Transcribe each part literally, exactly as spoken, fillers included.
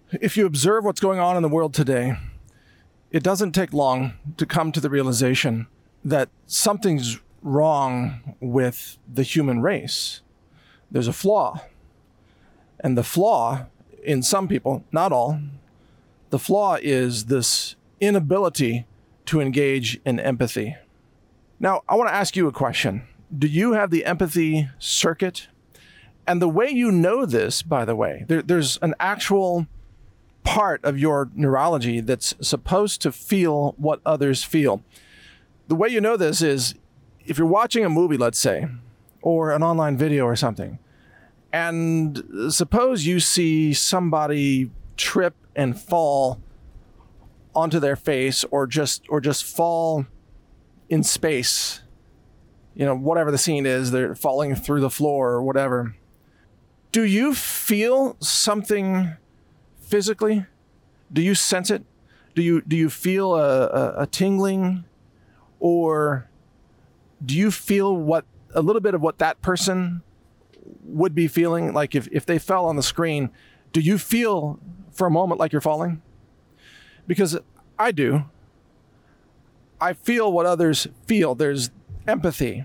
If you observe what's going on in the world today, it doesn't take long to come to the realization that something's wrong with the human race. There's a flaw. And the flaw, in some people, not all, the flaw is this inability to engage in empathy. Now, I want to ask you a question. Do you have the empathy circuit? And the way you know this, by the way, there, there's an actual part of your neurology that's supposed to feel what others feel. The way you know this is if you're watching a movie, let's say, or an online video or something, and suppose you see somebody trip and fall onto their face or just or just fall in space, you know, whatever the scene is, they're falling through the floor or whatever. Do you feel something physically? Do you sense it? Do you do you feel a, a, a tingling? Or do you feel what a little bit of what that person would be feeling? Like if, if they fell on the screen, do you feel for a moment like you're falling? Because I do. I feel what others feel. There's empathy.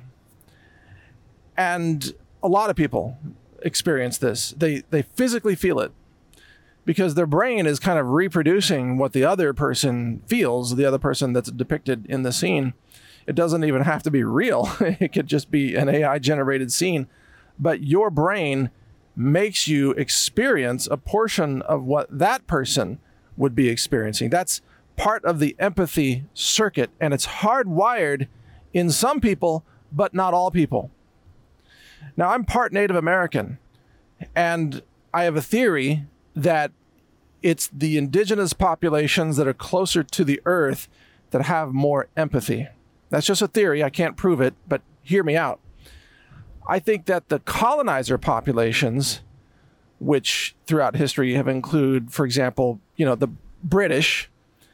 And a lot of people experience this. They they physically feel it because their brain is kind of reproducing what the other person feels, the other person that's depicted in the scene. It doesn't even have to be real. It could just be an A I generated scene. But your brain makes you experience a portion of what that person would be experiencing. That's part of the empathy circuit, and it's hardwired in some people, but not all people. Now, I'm part Native American, and I have a theory that it's the indigenous populations that are closer to the earth that have more empathy. That's just a theory. I can't prove it, but hear me out. I think that the colonizer populations, which throughout history have included, for example, you know, the British,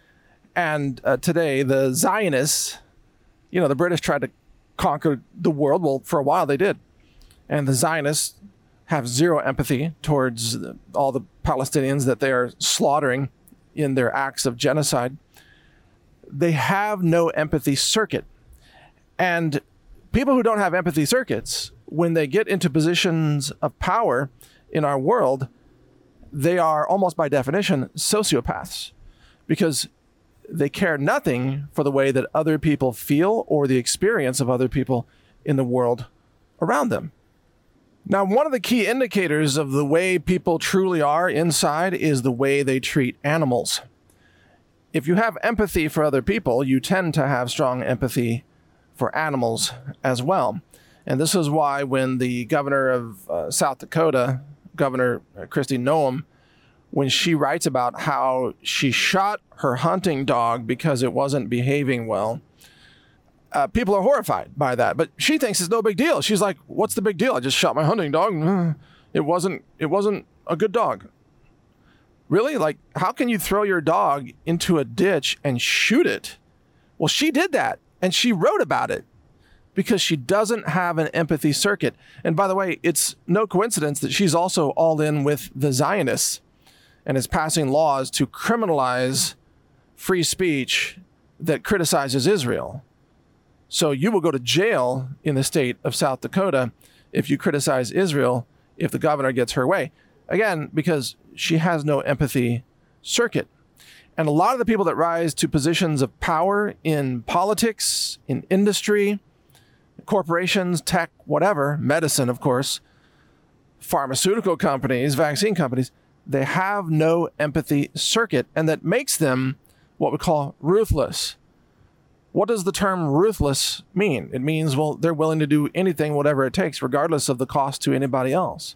and uh, today the Zionists, you know, the British tried to conquer the world. Well, for a while they did. And the Zionists have zero empathy towards all the Palestinians that they are slaughtering in their acts of genocide. They have no empathy circuit. And people who don't have empathy circuits, when they get into positions of power in our world, they are almost by definition sociopaths because they care nothing for the way that other people feel or the experience of other people in the world around them. Now, one of the key indicators of the way people truly are inside is the way they treat animals. If you have empathy for other people, you tend to have strong empathy for animals as well. And this is why when the governor of uh, South Dakota, Governor Kristi Noem, when she writes about how she shot her hunting dog because it wasn't behaving well, uh, people are horrified by that. But she thinks it's no big deal. She's like, what's the big deal? I just shot my hunting dog. It wasn't, it wasn't a good dog. Really? Like, how can you throw your dog into a ditch and shoot it? Well, she did that, and she wrote about it because she doesn't have an empathy circuit. And by the way, it's no coincidence that she's also all in with the Zionists and is passing laws to criminalize free speech that criticizes Israel. So you will go to jail in the state of South Dakota if you criticize Israel, if the governor gets her way. Again, because she has no empathy circuit. And a lot of the people that rise to positions of power in politics, in industry, corporations, tech, whatever, medicine, of course, pharmaceutical companies, vaccine companies, they have no empathy circuit, and that makes them what we call ruthless. What does the term ruthless mean? It means, well, they're willing to do anything, whatever it takes, regardless of the cost to anybody else.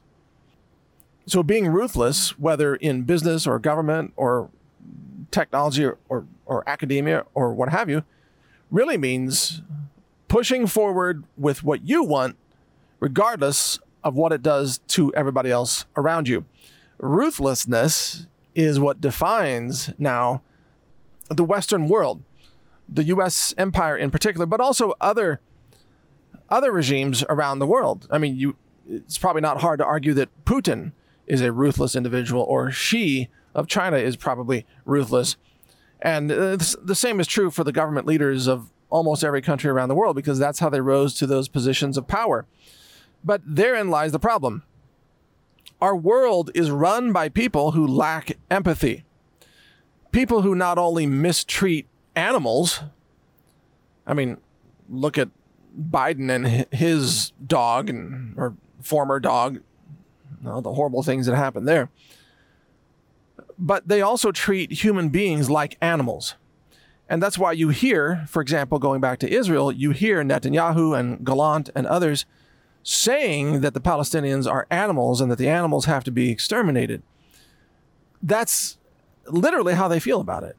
So being ruthless, whether in business or government or technology or, or, or academia or what have you, really means pushing forward with what you want, regardless of what it does to everybody else around you. Ruthlessness is what defines now the Western world, the U S empire in particular, but also other other regimes around the world. I mean, you it's probably not hard to argue that Putin is a ruthless individual, or Xi of China is probably ruthless. And uh, the same is true for the government leaders of almost every country around the world, because that's how they rose to those positions of power. But therein lies the problem. Our world is run by people who lack empathy. People who not only mistreat animals. I mean, look at Biden and his dog, and or former dog, you know, the horrible things that happened there. But they also treat human beings like animals. And that's why you hear, for example, going back to Israel, you hear Netanyahu and Gallant and others saying that the Palestinians are animals and that the animals have to be exterminated. That's literally how they feel about it,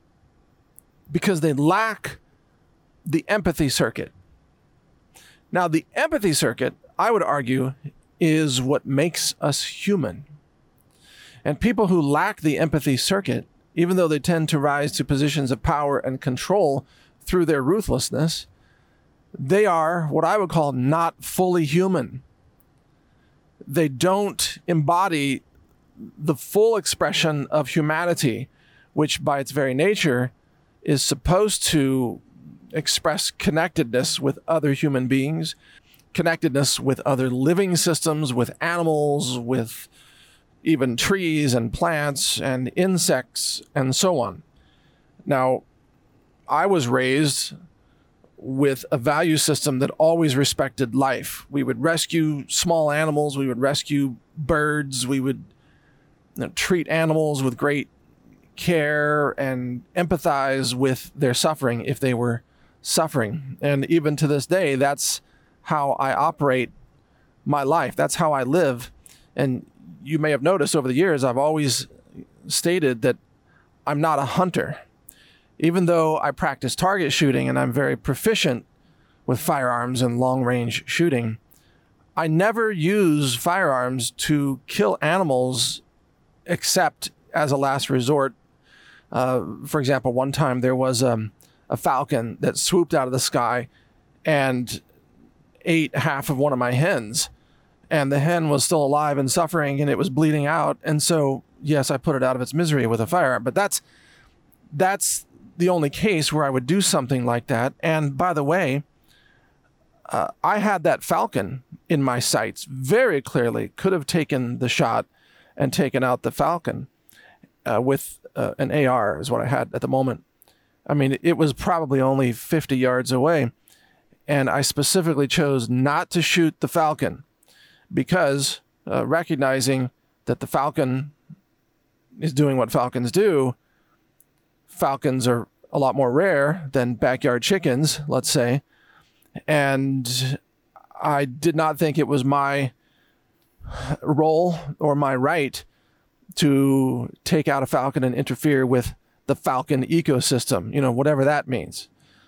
because they lack the empathy circuit. Now, the empathy circuit, I would argue, is what makes us human. And people who lack the empathy circuit, even though they tend to rise to positions of power and control through their ruthlessness, they are what I would call not fully human. They don't embody the full expression of humanity, which by its very nature is supposed to express connectedness with other human beings, connectedness with other living systems, with animals, with even trees and plants and insects and so on. Now, I was raised with a value system that always respected life. We would rescue small animals, we would rescue birds, we would you know, treat animals with great care and empathize with their suffering if they were suffering. And even to this day, that's how I operate my life. That's how I live. And you may have noticed over the years, I've always stated that I'm not a hunter. Even though I practice target shooting and I'm very proficient with firearms and long-range shooting, I never use firearms to kill animals except as a last resort. Uh, for example, one time there was um, a falcon that swooped out of the sky and ate half of one of my hens. And the hen was still alive and suffering, and it was bleeding out. And so, yes, I put it out of its misery with a firearm. But that's that's the only case where I would do something like that. And by the way, uh, I had that falcon in my sights very clearly. Could have taken the shot and taken out the falcon uh, with uh, an A R is what I had at the moment. I mean, it was probably only fifty yards away. And I specifically chose not to shoot the falcon, because uh, recognizing that the falcon is doing what falcons do, falcons are a lot more rare than backyard chickens, let's say, and I did not think it was my role or my right to take out a falcon and interfere with the falcon ecosystem, you know, whatever that means.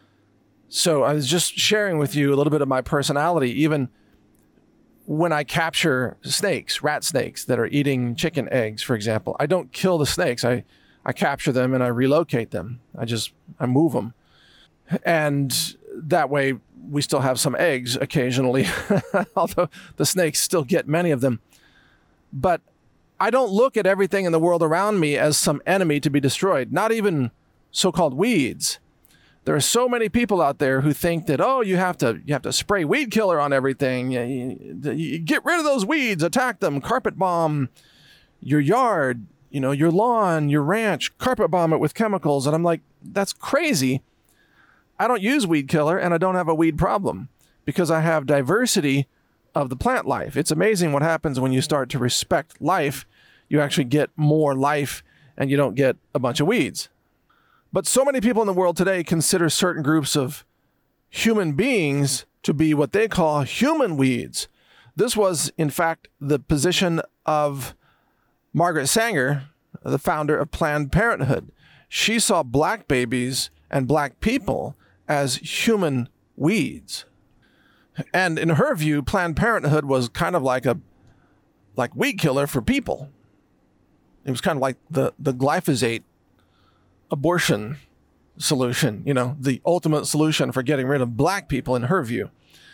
So I was just sharing with you a little bit of my personality, even when I capture snakes, rat snakes that are eating chicken eggs, for example. I don't kill the snakes. I, I capture them and I relocate them. I just, I move them. And that way we still have some eggs occasionally, although the snakes still get many of them. But I don't look at everything in the world around me as some enemy to be destroyed, not even so-called weeds. There are so many people out there who think that, oh, you have to you have to spray weed killer on everything. You, you, you get rid of those weeds, attack them, carpet bomb your yard, you know, your lawn, your ranch, carpet bomb it with chemicals. And I'm like, that's crazy. I don't use weed killer and I don't have a weed problem because I have diversity of the plant life. It's amazing what happens when you start to respect life. You actually get more life and you don't get a bunch of weeds. But so many people in the world today consider certain groups of human beings to be what they call human weeds. This was, in fact, the position of Margaret Sanger, the founder of Planned Parenthood. She saw black babies and black people as human weeds. And in her view, Planned Parenthood was kind of like a like weed killer for people. It was kind of like the, the glyphosate abortion solution, you know, the ultimate solution for getting rid of black people in her view.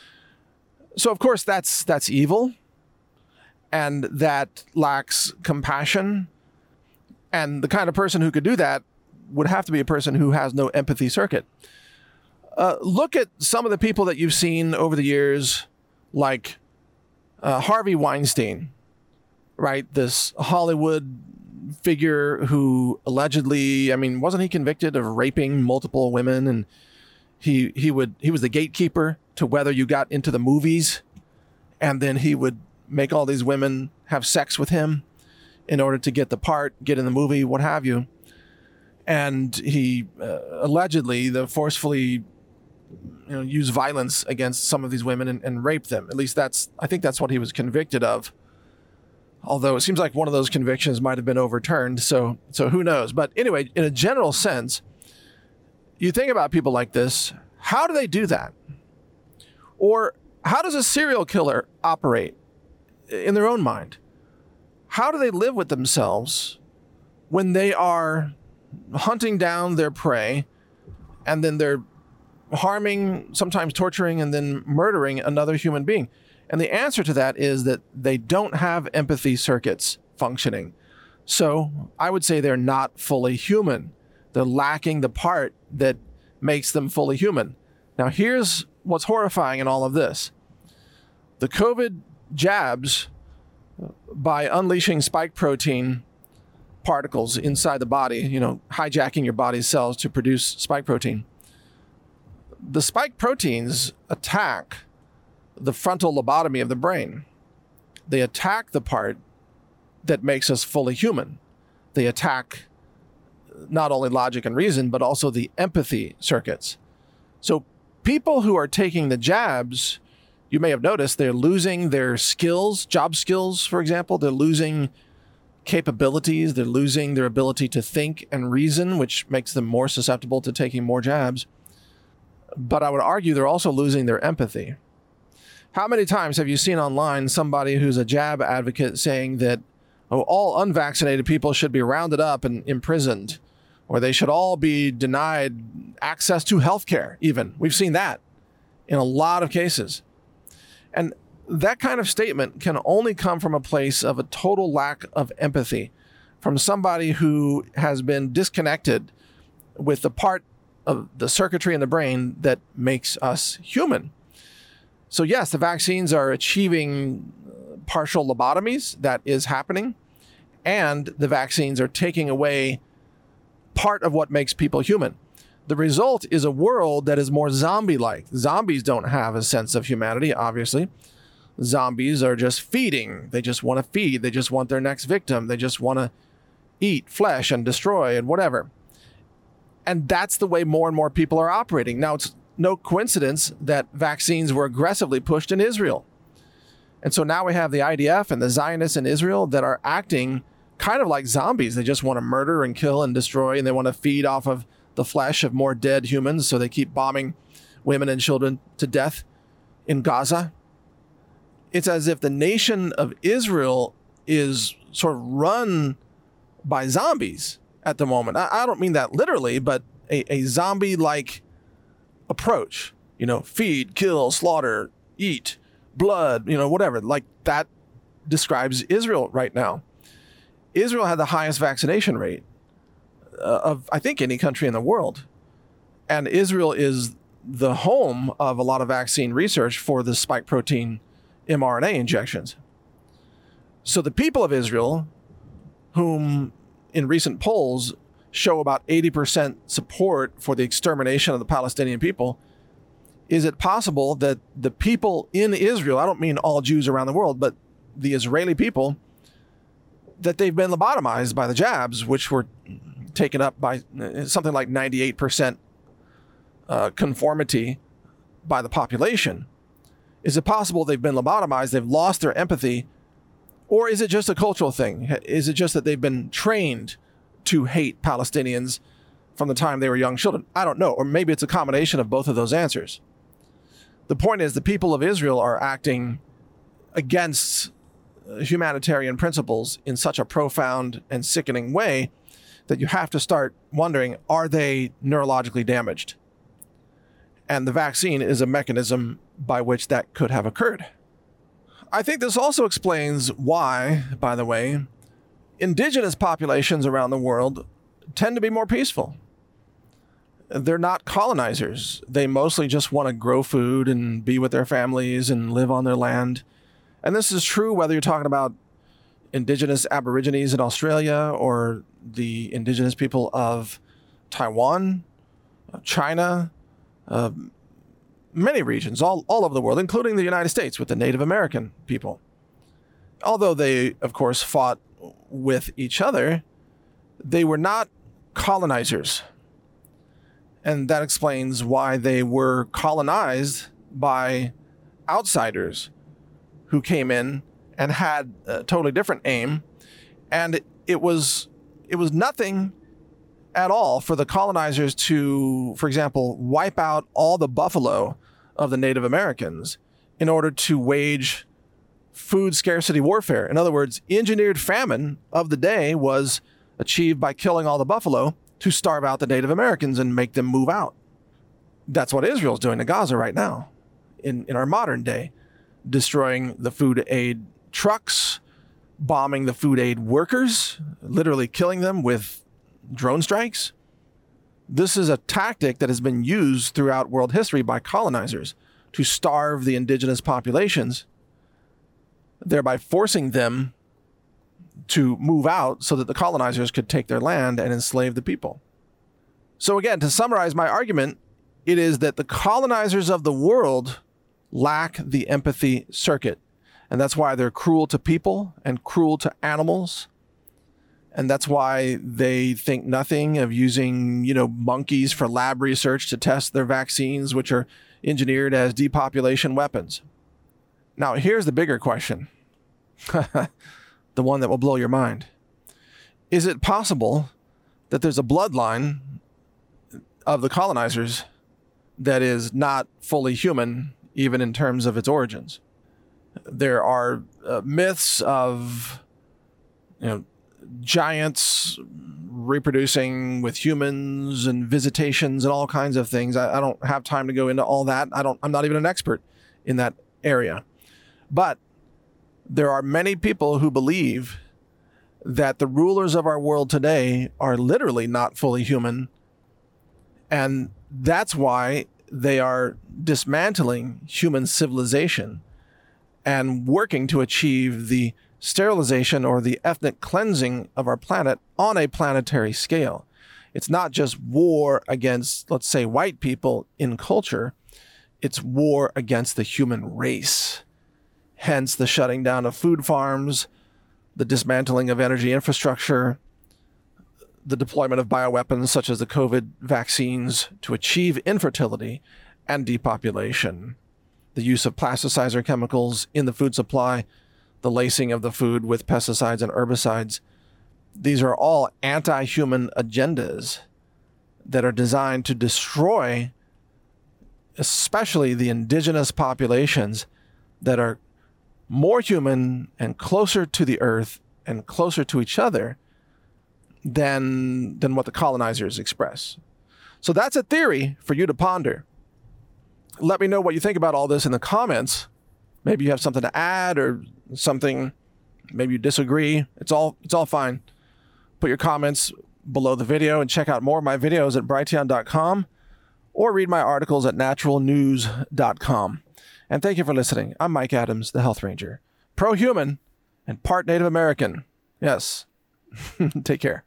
So of course that's that's evil, and that lacks compassion. And the kind of person who could do that would have to be a person who has no empathy circuit. Uh, look at some of the people that you've seen over the years, like uh, Harvey Weinstein, right? This Hollywood figure who allegedly, I mean, wasn't he convicted of raping multiple women? And he he would he was the gatekeeper to whether you got into the movies, and then he would make all these women have sex with him in order to get the part, get in the movie, what have you. And he uh, allegedly, the forcefully, you know, used violence against some of these women and, and raped them. At least that's, I think that's what he was convicted of. Although it seems like one of those convictions might have been overturned. So, so who knows? But anyway, in a general sense, you think about people like this, how do they do that? Or how does a serial killer operate in their own mind? How do they live with themselves when they are hunting down their prey and then they're harming, sometimes torturing, and then murdering another human being? And the answer to that is that they don't have empathy circuits functioning. So I would say they're not fully human. They're lacking the part that makes them fully human. Now, here's what's horrifying in all of this. The COVID jabs, by unleashing spike protein particles inside the body, you know, hijacking your body's cells to produce spike protein. The spike proteins attack the frontal lobotomy of the brain. They attack the part that makes us fully human. They attack not only logic and reason, but also the empathy circuits. So people who are taking the jabs, you may have noticed they're losing their skills, job skills, for example. They're losing capabilities. They're losing their ability to think and reason, which makes them more susceptible to taking more jabs. But I would argue they're also losing their empathy. How many times have you seen online somebody who's a jab advocate saying that, oh, all unvaccinated people should be rounded up and imprisoned, or they should all be denied access to healthcare even? We've seen that in a lot of cases. And that kind of statement can only come from a place of a total lack of empathy, from somebody who has been disconnected with the part of the circuitry in the brain that makes us human. So yes, the vaccines are achieving partial lobotomies. That is happening. And the vaccines are taking away part of what makes people human. The result is a world that is more zombie-like. Zombies don't have a sense of humanity, obviously. Zombies are just feeding. They just want to feed. They just want their next victim. They just want to eat flesh and destroy and whatever. And that's the way more and more people are operating. Now, it's no coincidence that vaccines were aggressively pushed in Israel. And so now we have the I D F and the Zionists in Israel that are acting kind of like zombies. They just want to murder and kill and destroy, and they want to feed off of the flesh of more dead humans, so they keep bombing women and children to death in Gaza. It's as if the nation of Israel is sort of run by zombies at the moment. I, I don't mean that literally, but a, a zombie-like approach. You know, feed, kill, slaughter, eat, blood, you know, whatever. Like that describes Israel right now. Israel had the highest vaccination rate uh, of, I think, any country in the world. And Israel is the home of a lot of vaccine research for the spike protein mRNA injections. So the people of Israel, whom in recent polls show about eighty percent support for the extermination of the Palestinian people, is it possible that the people in Israel, I don't mean all Jews around the world, but the Israeli people, that they've been lobotomized by the jabs, which were taken up by something like ninety-eight percent uh, conformity by the population? Is it possible they've been lobotomized, they've lost their empathy, or is it just a cultural thing? Is it just that they've been trained to hate Palestinians from the time they were young children? I don't know. Or maybe it's a combination of both of those answers. The point is the people of Israel are acting against humanitarian principles in such a profound and sickening way that you have to start wondering, are they neurologically damaged? And the vaccine is a mechanism by which that could have occurred. I think this also explains why, by the way, indigenous populations around the world tend to be more peaceful. They're not colonizers. They mostly just want to grow food and be with their families and live on their land. And this is true whether you're talking about indigenous Aborigines in Australia or the indigenous people of Taiwan, China, uh, many regions, all, all over the world, including the United States with the Native American people. Although they, of course, fought with each other, they were not colonizers. And that explains why they were colonized by outsiders who came in and had a totally different aim. And it was it was nothing at all for the colonizers to, for example, wipe out all the buffalo of the Native Americans in order to wage food scarcity warfare. In other words, engineered famine of the day was achieved by killing all the buffalo to starve out the Native Americans and make them move out. That's what Israel's doing to Gaza right now, in, in our modern day, destroying the food aid trucks, bombing the food aid workers, literally killing them with drone strikes. This is a tactic that has been used throughout world history by colonizers to starve the indigenous populations, thereby forcing them to move out so that the colonizers could take their land and enslave the people. So again, to summarize my argument, it is that the colonizers of the world lack the empathy circuit. And that's why they're cruel to people and cruel to animals. And that's why they think nothing of using, you know, monkeys for lab research to test their vaccines, which are engineered as depopulation weapons. Now, here's the bigger question. The one that will blow your mind. Is it possible that there's a bloodline of the colonizers that is not fully human, even in terms of its origins? There are uh, myths of, you know, giants reproducing with humans and visitations and all kinds of things. I, I don't have time to go into all that. I don't, I'm not even an expert in that area. But there are many people who believe that the rulers of our world today are literally not fully human. And that's why they are dismantling human civilization and working to achieve the sterilization or the ethnic cleansing of our planet on a planetary scale. It's not just war against, let's say, white people in culture. It's war against the human race. Hence the shutting down of food farms, the dismantling of energy infrastructure, the deployment of bioweapons such as the COVID vaccines to achieve infertility and depopulation, the use of plasticizer chemicals in the food supply, the lacing of the food with pesticides and herbicides. These are all anti-human agendas that are designed to destroy especially the indigenous populations that are more human and closer to the earth and closer to each other than, than what the colonizers express. So that's a theory for you to ponder. Let me know what you think about all this in the comments. Maybe you have something to add or something, maybe you disagree. It's all, it's all fine. Put your comments below the video and check out more of my videos at brighteon dot com or read my articles at natural news dot com. And thank you for listening. I'm Mike Adams, the Health Ranger. Pro-human and part Native American. Yes. Take care.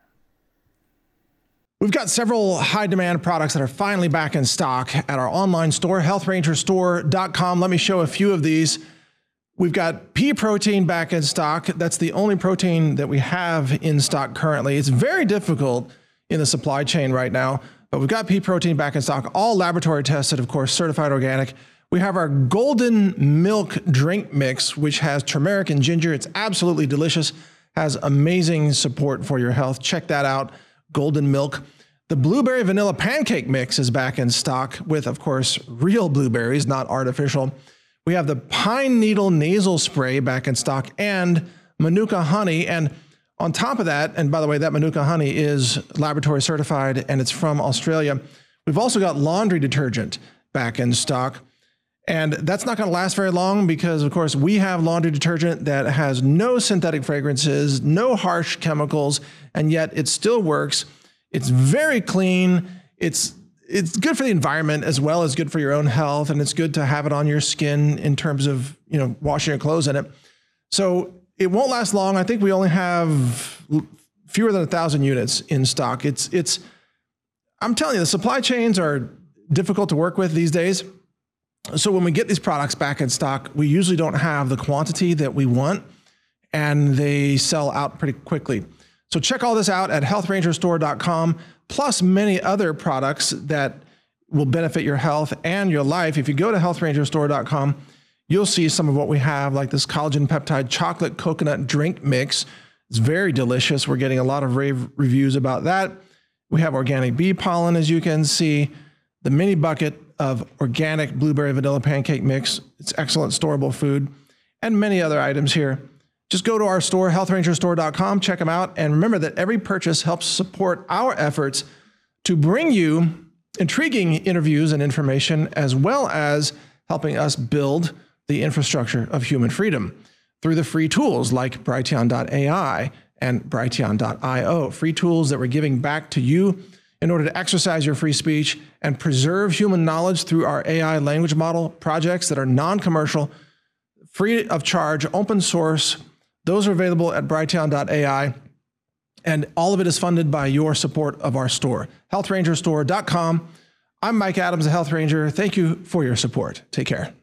We've got several high-demand products that are finally back in stock at our online store, health ranger store dot com. Let me show a few of these. We've got pea protein back in stock. That's the only protein that we have in stock currently. It's very difficult in the supply chain right now, but we've got pea protein back in stock, all laboratory tested, of course, certified organic. We have our golden milk drink mix, which has turmeric and ginger. It's absolutely delicious, has amazing support for your health. Check that out, golden milk. The blueberry vanilla pancake mix is back in stock with, of course, real blueberries, not artificial. We have the pine needle nasal spray back in stock and Manuka honey. And on top of that, and by the way, that Manuka honey is laboratory certified and it's from Australia. We've also got laundry detergent back in stock. And that's not going to last very long because, of course, we have laundry detergent that has no synthetic fragrances, no harsh chemicals, and yet it still works. It's very clean. It's it's good for the environment as well as good for your own health, and it's good to have it on your skin in terms of, you know, washing your clothes in it. So it won't last long. I think we only have fewer than a thousand units in stock. It's it's. I'm telling you, the supply chains are difficult to work with these days. So when we get these products back in stock, we usually don't have the quantity that we want, and they sell out pretty quickly. So check all this out at health ranger store dot com, plus many other products that will benefit your health and your life. If you go to health ranger store dot com, you'll see some of what we have, like this collagen peptide chocolate coconut drink mix. It's very delicious. We're getting a lot of rave reviews about that. We have organic bee pollen, as you can see, the mini bucket of organic blueberry vanilla pancake mix. It's excellent storable food, and many other items here. Just go to our store, health ranger store dot com, check them out, and remember that every purchase helps support our efforts to bring you intriguing interviews and information, as well as helping us build the infrastructure of human freedom through the free tools like Brighteon dot A I and Brighteon dot I O, free tools that we're giving back to you in order to exercise your free speech and preserve human knowledge through our A I language model projects that are non-commercial, free of charge, open source. Those are available at Brighteon dot A I, and all of it is funded by your support of our store, health ranger store dot com. I'm Mike Adams, the Health Ranger. Thank you for your support. Take care.